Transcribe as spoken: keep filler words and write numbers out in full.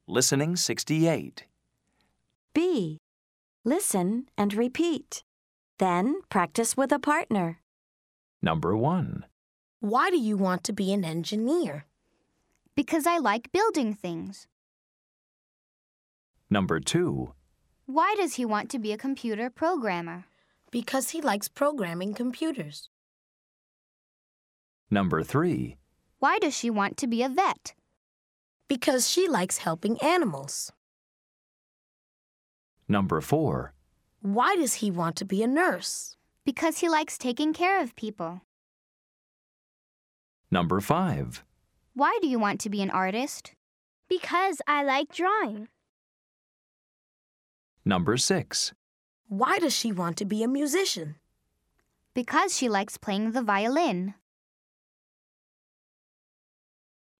Listening sixty-eight. B. Listen and repeat. Then practice with a partner. Number one. Why do you want to be an engineer? Because I like building things. Number two. Why does he want to be a computer programmer? Because he likes programming computers. Number three. Why does she want to be a vet? Because she likes helping animals. Number four. Why does he want to be a nurse? Because he likes taking care of people. Number five. Why do you want to be an artist? Because I like drawing. Number six. Why does she want to be a musician? Because she likes playing the violin.